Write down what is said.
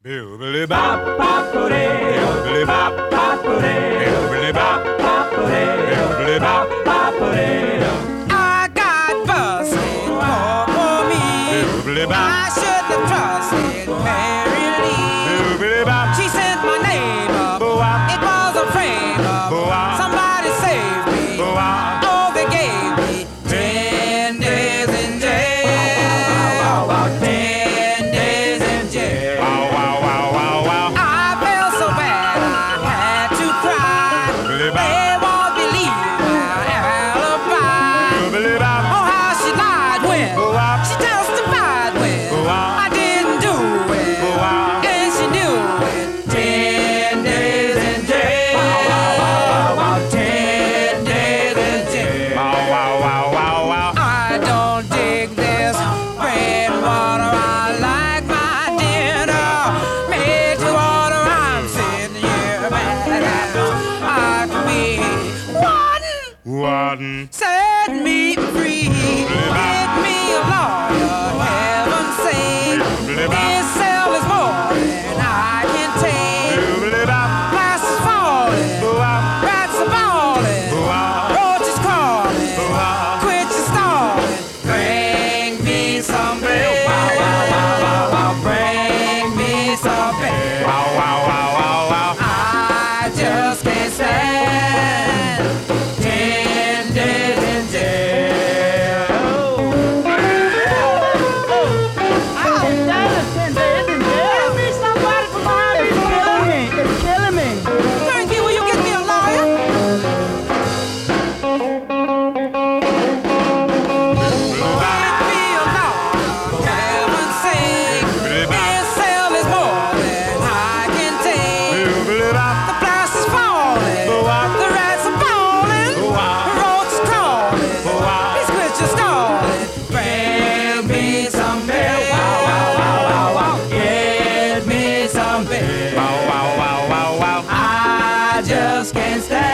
Bibbidi bop bop bibbidi bop bop bibbidi bop bop bibbidi bop bop. I got busted, poor me. I shouldn't have trusted Mary Lee. Bibbidi bop. She sent my name up. It was a frame up. Somebody saved me. Oh, they gave me 10 days in jail. 10 days in jail. I felt so bad I had to cry. They won't believe my alibi. Oh, how she lied when she testified when I didn't do it, and she knew it. 10 days in jail. 10 days in jail. I don't dig this rainwater. I like my dinner made to order. I'm sitting here mad as I can be. One. Set me free. Get me a lawyer, heaven's sake. This cell is more than I can take. Glass is falling, rats are falling, roaches crawling. Quit your stalling. Bring me some bail. Bring me some bail. I just can't stand 10 days in jail. It's killing me. Turnkey, will you get me a lawyer? Get me a lawyer, heaven's sake. This cell is more than I can take. The glass is falling, the rats are falling, the roaches crawling. Please quit your stalling. Bring me some bail. Get me some bail. I just can't stand